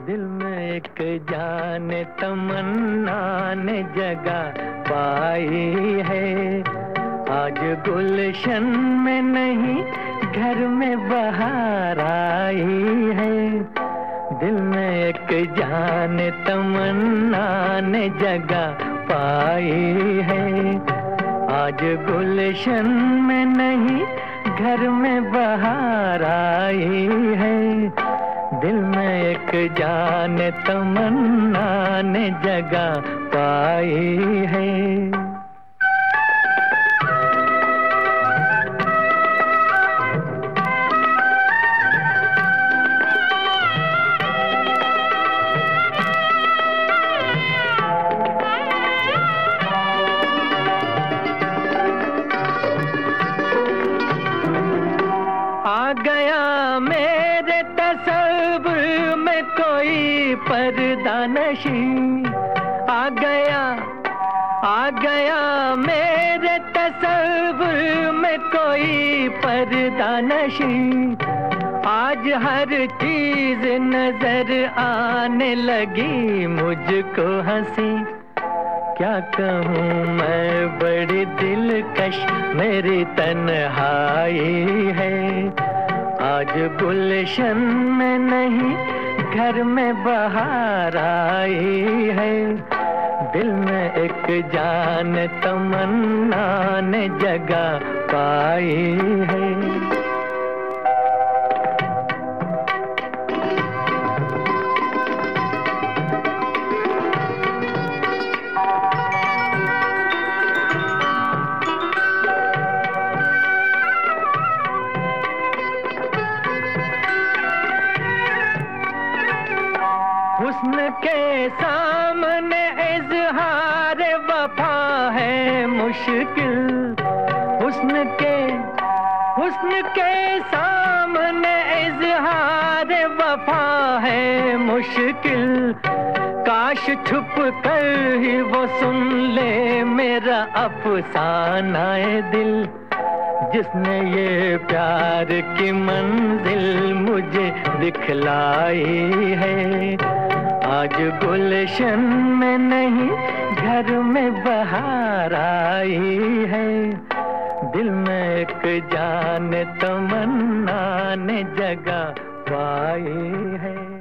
दिल में एक जान तमन्ना ने जगह पाई है। आज गुलशन में नहीं घर में बहार आई है। दिल में एक जान तमन्ना ने जगह पाई है। आज गुलशन में नहीं घर में बहार आई है। दिल में एक जान तमन्ना ने जगह पाई है। आ गया मेरे तसव्वुर में कोई पर्दा नशी। आ गया मेरे तसव्वुर में कोई पर्दा नशी। आज हर चीज नजर आने लगी मुझको हंसी। क्या कहूँ मैं बड़ी दिलकश मेरी तन्हाई है। आज गुलशन में नहीं घर में बहार आई है। दिल में एक जान तमन्ना ने जगह पाई है। हुस्न के सामने इज़हार वफा है मुश्किल। हुस्न के सामने इज़हार वफा है मुश्किल। काश छुप कर ही वो सुन ले मेरा अफसाना-ए दिल। जिसने ये प्यार की मंजिल मुझे दिखलाई है। आज गुलशन में नहीं घर में बहार आई है। दिल में एक जान तमन्ना ने जगह पाई है।